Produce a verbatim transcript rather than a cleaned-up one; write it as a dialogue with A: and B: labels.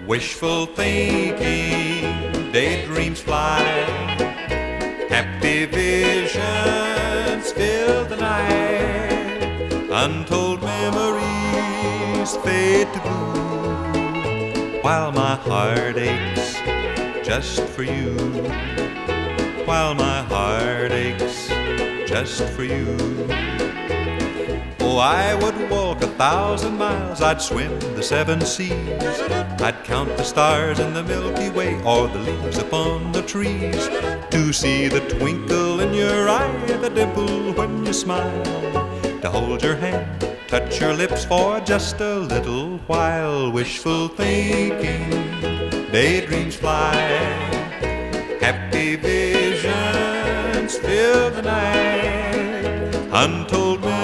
A: Wishful thinking, daydreams fly, happy visions fill the night, untold memories fade to blue, while my heart aches just for you, while my heart aches just for you. Oh, I would walk a thousand miles, I'd swim the seven seas, I'd count the stars in the Milky Way or the leaves upon the trees, to see the twinkle in your eye, the dimple when you smile, to hold your hand, touch your lips for just a little while. Wishful thinking, daydreams fly, happy visions fill the night, untold